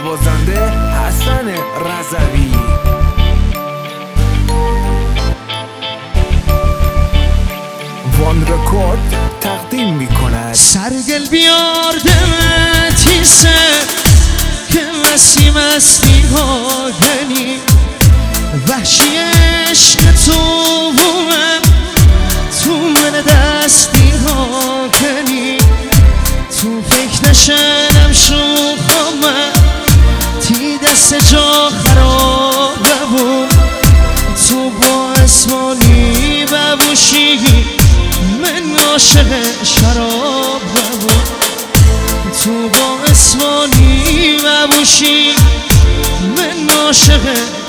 نوازنده حسن رضوی. وان رکورد تقدیم میکند. سرگل بیار دمتیسه که وسیم اسمی هادنی وحشی عشق تو بومم تو من دستی ها کنی تو فکر نشنم شوخامم تی دست جا خراب ببون تو با اسمانی ببوشی من عاشق شراب ببون تو با اسمانی ببوشی من عاشق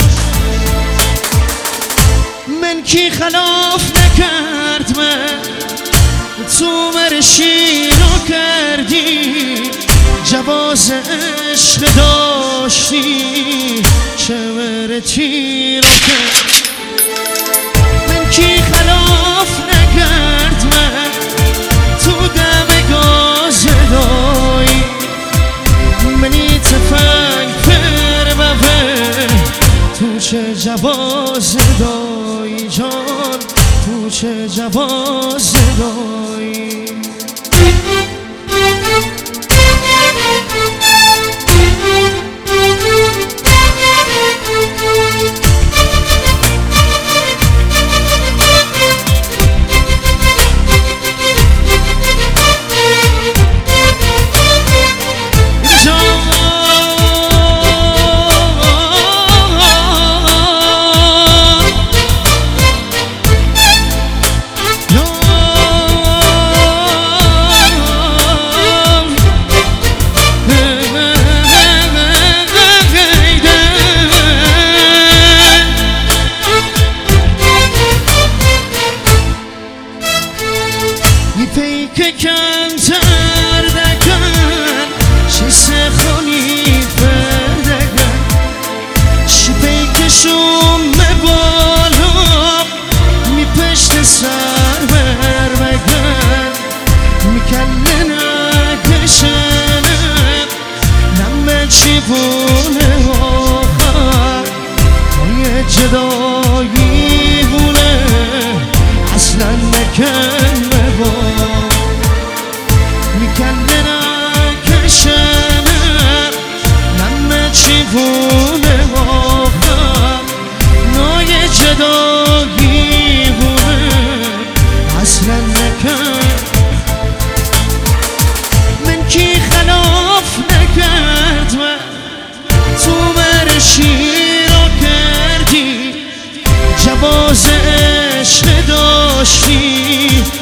من کی خلاف نکرد من تو مرشی رو کردی جواز عشق داشتی چمرتی رو کرد من کی خلاف نکرد من تو دم گاز دایی منی تفنگ پر بفر تو چه جواز دایی جان تو چه جواز دایی که کمتر دکن چی سخونی پردکن چی پیکشون بالا می پشت سر بر بکن می کلن نکشنم نم چی بونه آخر توی جدایی بونه اصلا نکن ببا میکنه نکشنم نم چیونه آخر نای جدایی بونه اصلا نکن من کی خلاف نکرد من تو مرشی رو کردی جواز عشق داشتی